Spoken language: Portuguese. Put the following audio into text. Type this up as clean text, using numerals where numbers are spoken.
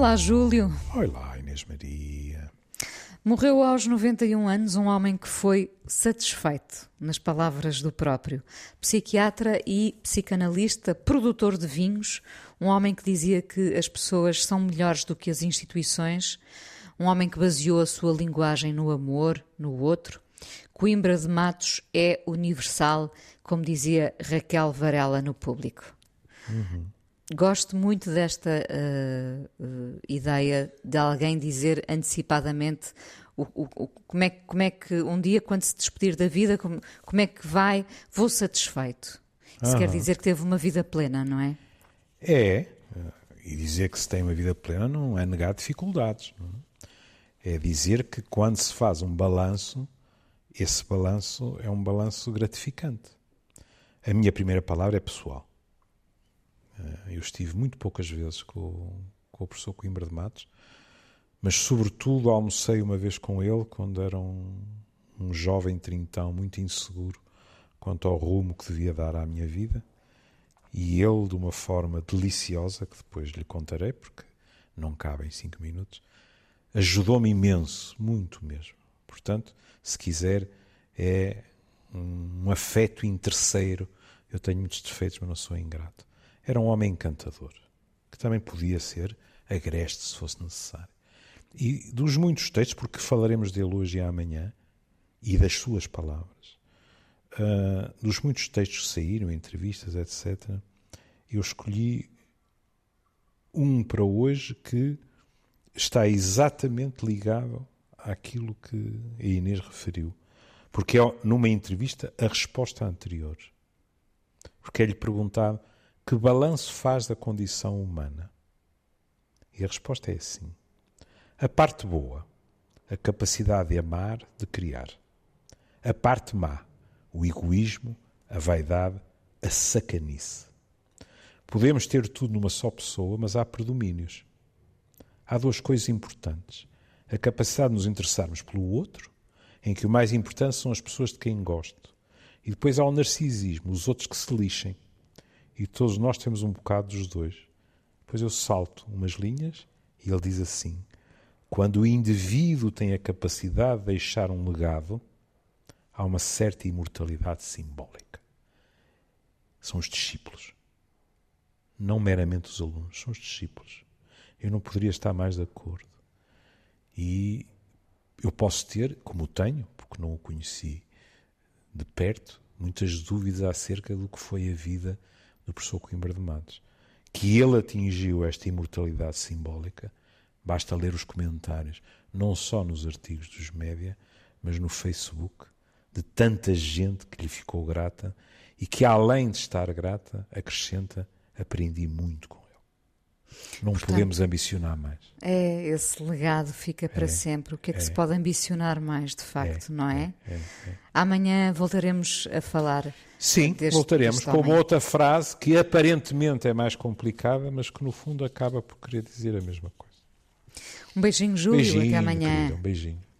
Olá, Júlio. Olá, Inês Maria. Morreu aos 91 anos um homem que foi satisfeito, nas palavras do próprio. Psiquiatra e psicanalista, produtor de vinhos, um homem que dizia que as pessoas são melhores do que as instituições, um homem que baseou a sua linguagem no amor, no outro. Coimbra de Matos é universal, como dizia Raquel Varela no Público. Gosto muito desta ideia de alguém dizer antecipadamente como é que um dia, quando se despedir da vida, como é que vai, vou satisfeito. Isso quer dizer que teve uma vida plena, não é? E dizer que se tem uma vida plena não é negar dificuldades. Não é? É dizer que quando se faz um balanço, esse balanço é um balanço gratificante. A minha primeira palavra é pessoal. Eu estive muito poucas vezes com o professor Coimbra de Matos, mas sobretudo almocei uma vez com ele quando era um jovem trintão muito inseguro quanto ao rumo que devia dar à minha vida, e ele, de uma forma deliciosa, que depois lhe contarei porque não cabe em 5 minutos, ajudou-me imenso, muito mesmo. Portanto, se quiser, é um afeto interesseiro. Eu tenho muitos defeitos, mas não sou ingrato. Era um homem encantador, que também podia ser agreste se fosse necessário. E dos muitos textos, porque falaremos dele hoje e amanhã, e das suas palavras, dos muitos textos que saíram, entrevistas, etc., eu escolhi um para hoje que está exatamente ligado àquilo que a Inês referiu. Porque é, numa entrevista, a resposta anterior. Porque é-lhe perguntado: que balanço faz da condição humana? E a resposta é assim. A parte boa, a capacidade de amar, de criar. A parte má, o egoísmo, a vaidade, a sacanice. Podemos ter tudo numa só pessoa, mas há predomínios. Há duas coisas importantes. A capacidade de nos interessarmos pelo outro, em que o mais importante são as pessoas de quem gosto. E depois há o narcisismo, os outros que se lixem. E todos nós temos um bocado dos dois. Depois eu salto umas linhas e ele diz assim: quando o indivíduo tem a capacidade de deixar um legado, há uma certa imortalidade simbólica. São os discípulos. Não meramente os alunos, são os discípulos. Eu não poderia estar mais de acordo. E eu posso ter, como o tenho, porque não o conheci de perto, muitas dúvidas acerca do que foi a vida do professor Coimbra de Matos. Que ele atingiu esta imortalidade simbólica, basta ler os comentários, não só nos artigos dos média, mas no Facebook, de tanta gente que lhe ficou grata e que, além de estar grata, acrescenta: aprendi muito com ele. Não podemos ambicionar mais. Esse legado fica para sempre. O que é que se pode ambicionar mais, de facto, não é? Amanhã voltaremos a falar. Sim, voltaremos com uma outra frase que aparentemente é mais complicada, mas que no fundo acaba por querer dizer a mesma coisa. Um beijinho, Júlio. Até amanhã. Querida, um beijinho.